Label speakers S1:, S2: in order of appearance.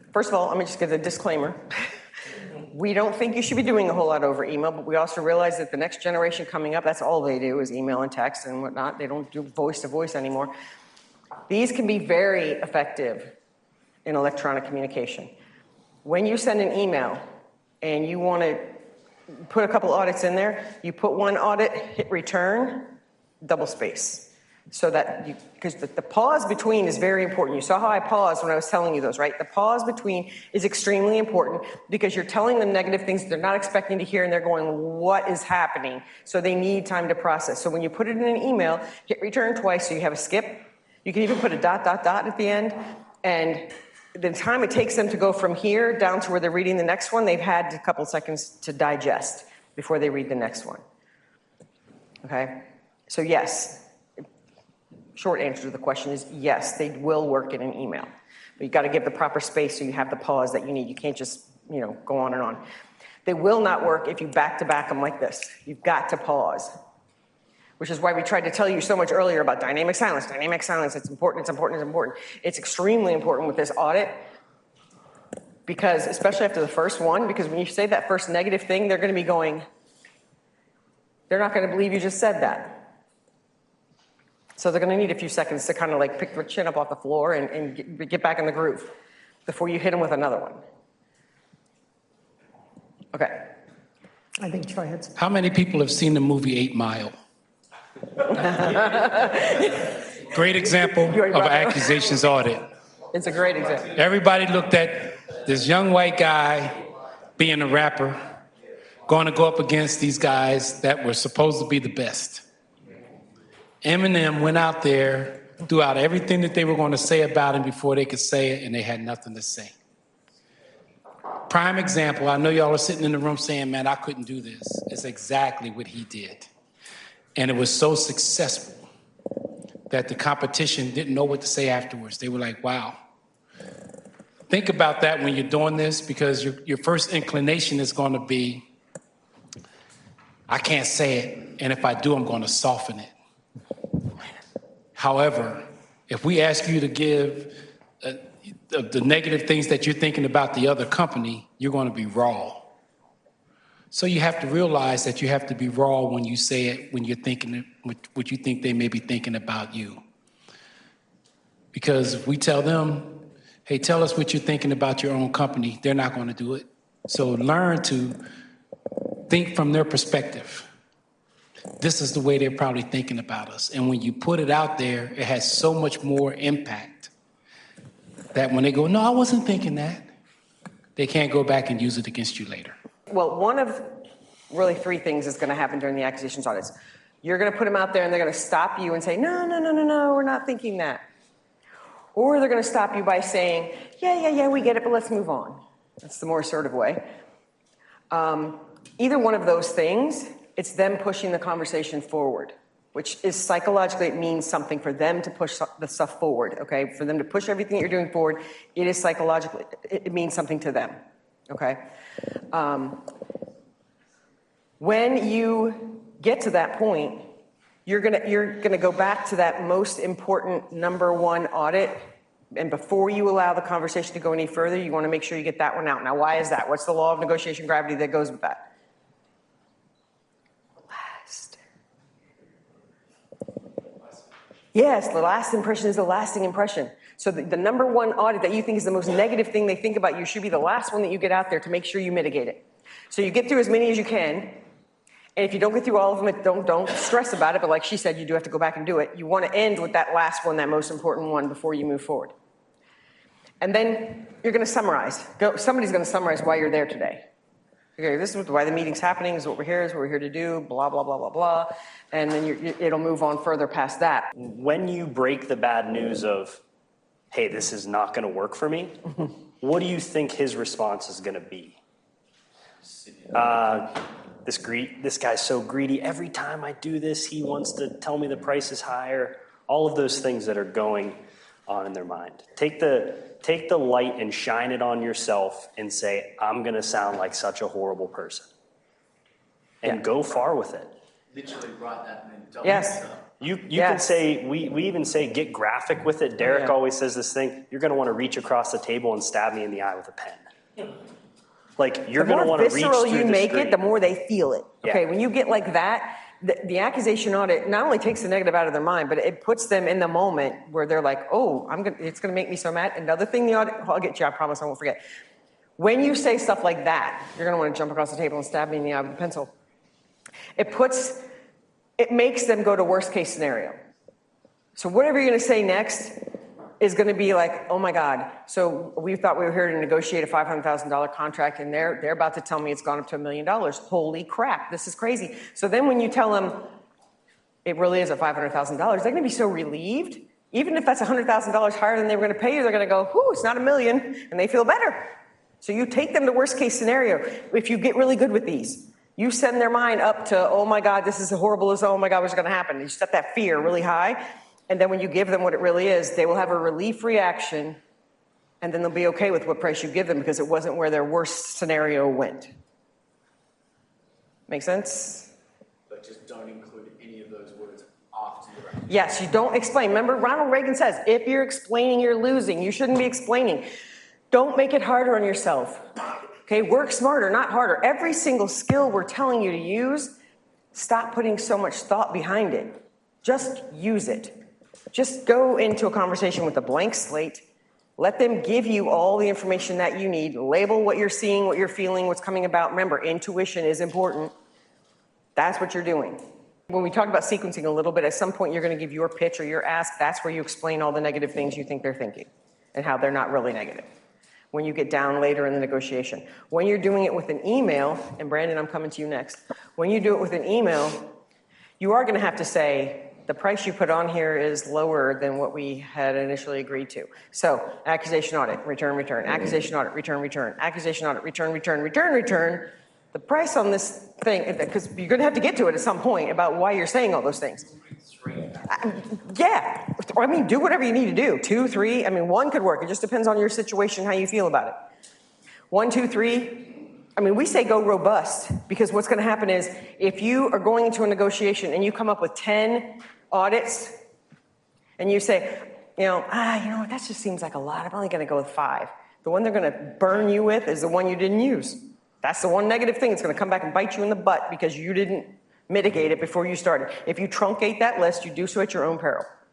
S1: First of all, let me just give a disclaimer. We don't think you should be doing a whole lot over email, but we also realize that the next generation coming up, that's all they do is email and text and whatnot. They don't do voice to voice anymore. These can be very effective in electronic communication. When you send an email and you want to put a couple audits in there, you put one audit, hit return, double space. So that because the pause between is very important. You saw how I paused when I was telling you those, right? The pause between is extremely important because you're telling them negative things they're not expecting to hear and they're going, what is happening? So they need time to process. So when you put it in an email, hit return twice so you have a skip. You can even put a ... at the end. And the time it takes them to go from here down to where they're reading the next one, they've had a couple seconds to digest before they read the next one. Okay? So yes. Short answer to the question is yes, they will work in an email. But you've got to give the proper space so you have the pause that you need. You can't just, go on and on. They will not work if you back-to-back them like this. You've got to pause, which is why we tried to tell you so much earlier about dynamic silence. Dynamic silence, it's important, it's important, it's important. It's extremely important with this audit because, especially after the first one, because when you say that first negative thing, they're going to be going, they're not going to believe you just said that. So they're going to need a few seconds to kind of like pick their chin up off the floor and get back in the groove before you hit them with another one. Okay.
S2: I think Troy had some.
S3: How many people have seen the movie 8 Mile? Great example of accusations audit.
S1: It's a great example.
S3: Everybody looked at this young white guy being a rapper, going to go up against these guys that were supposed to be the best. Eminem went out there, threw out everything that they were going to say about him before they could say it, and they had nothing to say. Prime example, I know y'all are sitting in the room saying, man, I couldn't do this. It's exactly what he did. And it was so successful that the competition didn't know what to say afterwards. They were like, wow. Think about that when you're doing this, because your first inclination is going to be, I can't say it, and if I do, I'm going to soften it. However, if we ask you to give the negative things that you're thinking about the other company, you're going to be raw. So you have to realize that you have to be raw when you say it, when you're thinking what you think they may be thinking about you. Because if we tell them, hey, tell us what you're thinking about your own company, they're not going to do it. So learn to think from their perspective. This is the way they're probably thinking about us. And when you put it out there, it has so much more impact that when they go, no, I wasn't thinking that, they can't go back and use it against you later.
S1: Well, one of really 3 things is going to happen during the acquisitions audits. You're going to put them out there and they're going to stop you and say, no, we're not thinking that. Or they're going to stop you by saying, yeah, we get it, but let's move on. That's the more assertive way. Either one of those things, it's them pushing the conversation forward, which is psychologically, it means something for them to push the stuff forward, okay? For them to push everything that you're doing forward, it is psychologically, it means something to them, okay? When you get to that point, you're gonna go back to that most important number 1 audit, and before you allow the conversation to go any further, you want to make sure you get that one out. Now, why is that? What's the law of negotiation gravity that goes with that? Yes, the last impression is the lasting impression. So the number 1 audit that you think is the most negative thing they think about you should be the last one that you get out there to make sure you mitigate it. So you get through as many as you can. And if you don't get through all of them, don't stress about it. But like she said, you do have to go back and do it. You want to end with that last one, that most important one, before you move forward. And then you're going to summarize. Somebody's going to summarize why you're there today. Okay, this is why the meeting's happening, this is what we're here to do, blah, blah, blah, blah, blah. And then it'll move on further past that.
S4: When you break the bad news of, hey, this is not going to work for me, what do you think his response is going to be? This guy's so greedy. Every time I do this, he wants to tell me the price is higher. All of those things that are going on in their mind. Take the light and shine it on yourself and say, I'm going to sound like such a horrible person. And go far with it.
S5: literally write that and then double
S1: Yes.
S5: it up.
S4: You can
S1: Yes.
S4: say, we even say get graphic with it. Derek
S1: Yeah.
S4: always says this thing, you're going to want to reach across the table and stab me in the eye with a pen. Like, you're
S1: The
S4: going to
S1: more
S4: want to reach
S1: visceral
S4: through
S1: you
S4: the
S1: make
S4: screen.
S1: it, the more they feel it. Okay,
S4: Yeah.
S1: when you get like that, the accusation audit not only takes the negative out of their mind, but it puts them in the moment where they're like, oh, it's gonna make me so mad. Another thing the audit, I'll get you, I promise I won't forget. When you say stuff like that, you're gonna wanna jump across the table and stab me in the eye with a pencil. It makes them go to worst case scenario. So whatever you're gonna say next is gonna be like, oh my God, so we thought we were here to negotiate a $500,000 contract and they're about to tell me it's gone up to $1 million. Holy crap, this is crazy. So then when you tell them it really is a $500,000, they're gonna be so relieved. Even if that's $100,000 higher than they were gonna pay you, they're gonna go, whew, it's not $1 million, and they feel better. So you take them to worst case scenario. If you get really good with these, you send their mind up to, oh my God, this is horrible as, oh my God, what's gonna happen? You set that fear really high. And then when you give them what it really is, they will have a relief reaction, and then they'll be okay with what price you give them because it wasn't where their worst scenario went. Make sense?
S5: But just don't include any of those words after you're out.
S1: Yes, you don't explain. Remember, Ronald Reagan says, if you're explaining, you're losing. You shouldn't be explaining. Don't make it harder on yourself. Okay, work smarter, not harder. Every single skill we're telling you to use, stop putting so much thought behind it. Just use it. Just go into a conversation with a blank slate. Let them give you all the information that you need. Label what you're seeing, what you're feeling, what's coming about. Remember, intuition is important. That's what you're doing. When we talk about sequencing a little bit, at some point you're going to give your pitch or your ask. That's where you explain all the negative things you think they're thinking and how they're not really negative. When you get down later in the negotiation. When you're doing it with an email, and Brandon, I'm coming to you next. When you do it with an email, you are going to have to say, the price you put on here is lower than what we had initially agreed to. So, accusation audit, return, return. Accusation audit, return, return. Accusation audit, return, return, return, return. The price on this thing, because you're going to have to get to it at some point about why you're saying all those things. Yeah, I mean, do whatever you need to do. 2, 3, I mean, 1 could work. It just depends on your situation, how you feel about it. 1, 2, 3. I mean, we say go robust because what's going to happen is if you are going into a negotiation and you come up with 10 audits and you say, you know what, that just seems like a lot. I'm only going to go with 5. The one they're going to burn you with is the one you didn't use. That's the one negative thing. It's going to come back and bite you in the butt because you didn't mitigate it before you started. If you truncate that list, you do so at your own peril.